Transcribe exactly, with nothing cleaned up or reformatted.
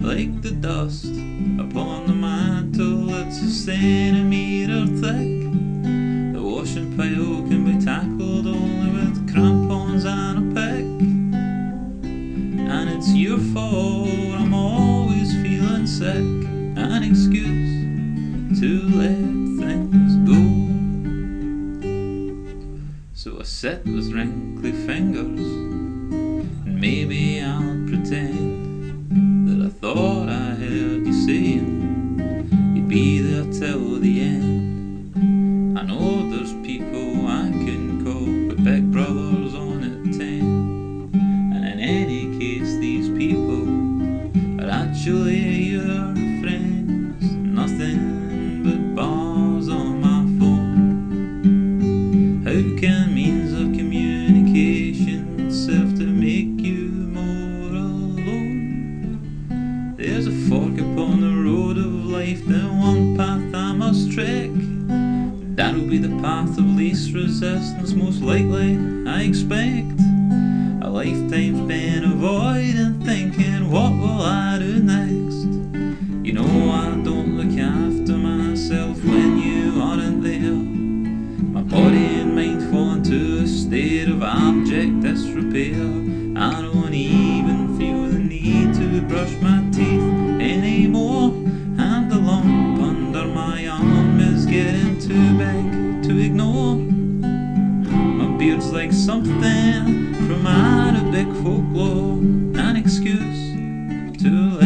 like the dust upon the mantle. It's a centimetre thick. The washing pile can be tackled only with crampons and a pick. And it's your fault I'm always feeling sick. An excuse to let things go. So I sit with wrinkly fingers, and maybe I'll pretend that I thought I heard you saying you'd be there till the end. I know there's people I can call, but Big Brother's on at ten. And in any case, these people are actually your friends. Nothing but bars on my phone. How can means of communication serve to make you more alone? There's a fork upon the road of life, then one path I must trek. That'll be the path of least resistance, most likely, I expect. A lifetime's been avoiding thinking, what will I do next? You know I don't look after myself when you aren't there. My body and mind fall into a state of abject disrepair. I don't even feel the need to brush my teeth anymore. And the lump under my arm is getting too big to ignore. My beard's like something from out of big folklore. An excuse to